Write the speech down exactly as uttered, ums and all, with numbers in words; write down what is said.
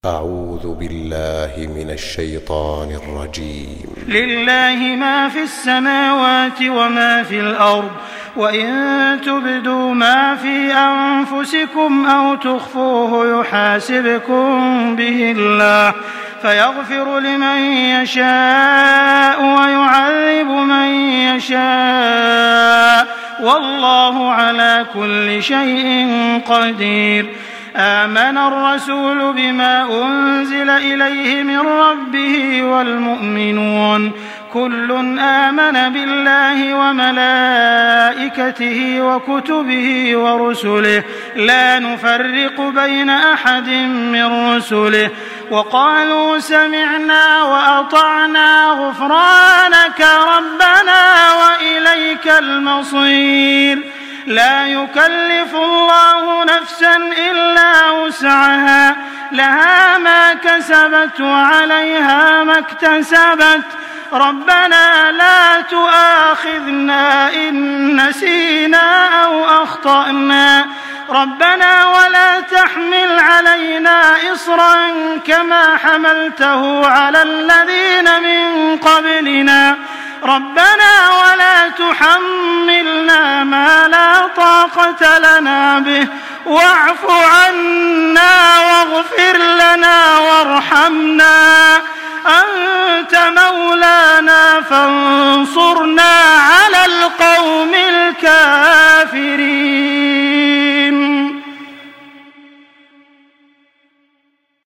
أعوذ بالله من الشيطان الرجيم. لله ما في السماوات وما في الأرض، وإن تبدوا ما في أنفسكم أو تخفوه يحاسبكم به الله فيغفر لمن يشاء ويعذب من يشاء، والله على كل شيء قدير. آمن الرسول بما أنزل إليه من ربه والمؤمنون كل آمن بالله وملائكته وكتبه ورسله لا نفرق بين أحد من رسله، وقالوا سمعنا وأطعنا غفرانك ربنا وإليك المصير. لا يكلف الله نفسا إلا وسعها، لها ما كسبت وعليها ما اكتسبت. ربنا لا تؤاخذنا إن نسينا أو أخطأنا، ربنا ولا تحمل علينا إصرا كما حملته على الذين من قبلنا، ربنا ولا تحملنا ما لا طاقة لنا به، واعف عنا واغفر لنا وارحمنا، أنت مولانا فانصرنا على القوم الكافرين.